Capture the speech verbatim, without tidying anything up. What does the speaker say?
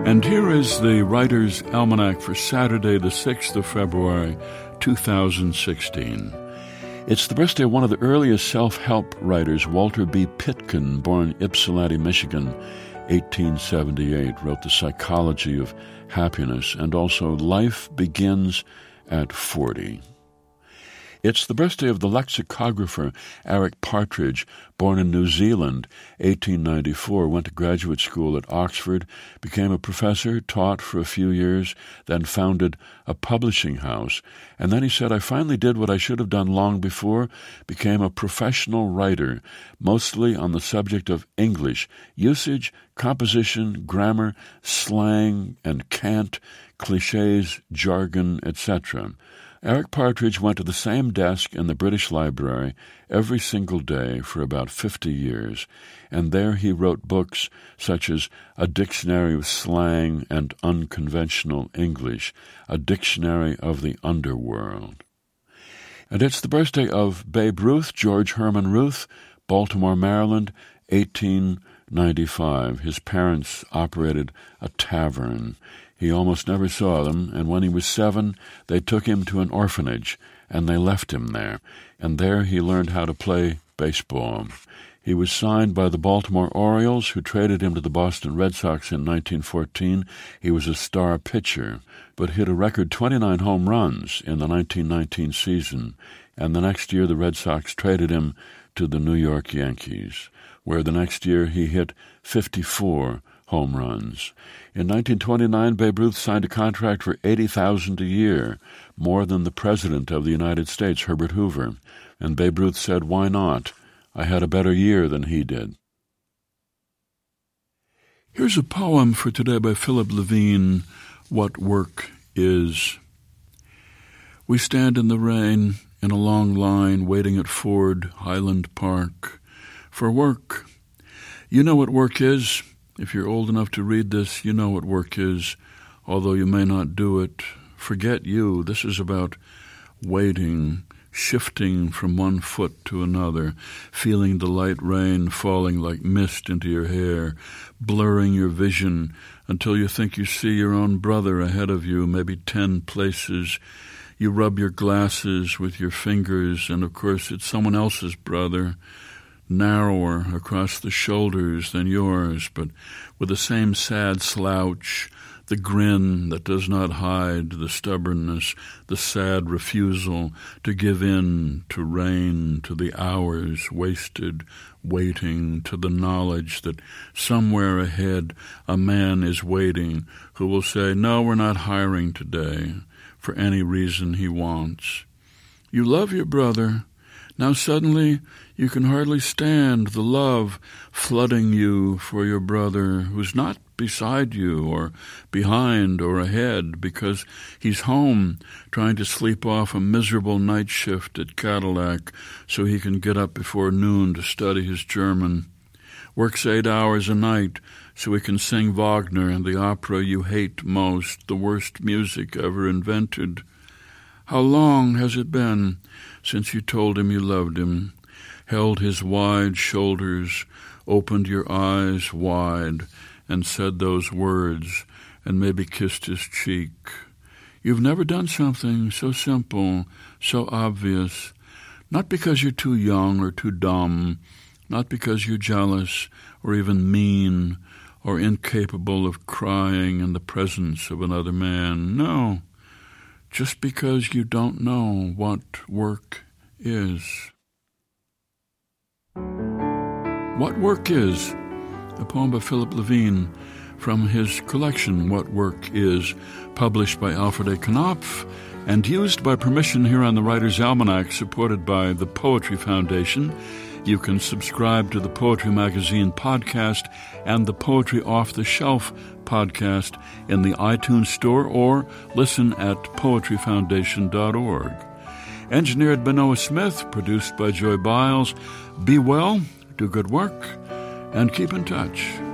And here is the Writer's Almanac for Saturday, the sixth of February, two thousand sixteen. It's the birthday of one of the earliest self-help writers, Walter B. Pitkin, born Ypsilanti, Michigan, eighteen seventy-eight, wrote The Psychology of Happiness and also Life Begins at forty. It's the birthday of the lexicographer Eric Partridge, born in New Zealand, eighteen ninety-four, went to graduate school at Oxford, became a professor, taught for a few years, then founded a publishing house. And then he said, I finally did what I should have done long before, became a professional writer, mostly on the subject of English, usage, composition, grammar, slang, and cant, cliches, jargon, et cetera. Eric Partridge went to the same desk in the British Library every single day for about fifty years, and there he wrote books such as A Dictionary of Slang and Unconventional English, A Dictionary of the Underworld. And it's the birthday of Babe Ruth, George Herman Ruth, Baltimore, Maryland, eighteen ninety-five. His parents operated a tavern. He almost never saw them, and when he was seven, they took him to an orphanage, and they left him there. And there he learned how to play baseball. He was signed by the Baltimore Orioles, who traded him to the Boston Red Sox in nineteen fourteen. He was a star pitcher, but hit a record twenty-nine home runs in the nineteen nineteen season. And the next year, the Red Sox traded him to the New York Yankees, where the next year he hit fifty-four home runs. In nineteen twenty-nine, Babe Ruth signed a contract for eighty thousand dollars a year, more than the President of the United States, Herbert Hoover. And Babe Ruth said, why not? I had a better year than he did. Here's a poem for today by Philip Levine, What Work Is. We stand in the rain in a long line waiting at Ford Highland Park for work. You know what work is. If you're old enough to read this, you know what work is, although you may not do it. Forget you. This is about waiting, shifting from one foot to another, feeling the light rain falling like mist into your hair, blurring your vision until you think you see your own brother ahead of you, maybe ten places. You rub your glasses with your fingers, and of course it's someone else's brother, narrower across the shoulders than yours, but with the same sad slouch, the grin that does not hide the stubbornness, the sad refusal to give in to rain, to the hours wasted waiting, to the knowledge that somewhere ahead a man is waiting who will say, no, we're not hiring today, for any reason he wants. You love your brother. Now suddenly you can hardly stand the love flooding you for your brother who's not beside you or behind or ahead because he's home trying to sleep off a miserable night shift at Cadillac so he can get up before noon to study his German. Works eight hours a night so he can sing Wagner and the opera you hate most, the worst music ever invented. How long has it been since you told him you loved him, held his wide shoulders, opened your eyes wide, and said those words, and maybe kissed his cheek? You've never done something so simple, so obvious, not because you're too young or too dumb, not because you're jealous or even mean or incapable of crying in the presence of another man. No. Just because you don't know what work is. What Work Is, a poem by Philip Levine from his collection What Work Is, published by Alfred A. Knopf and used by permission here on the Writer's Almanac, supported by the Poetry Foundation. You can subscribe to the Poetry Magazine podcast and the Poetry Off the Shelf podcast in the iTunes Store or listen at poetry foundation dot org. Engineered by Noah Smith, produced by Joy Biles. Be well, do good work, and keep in touch.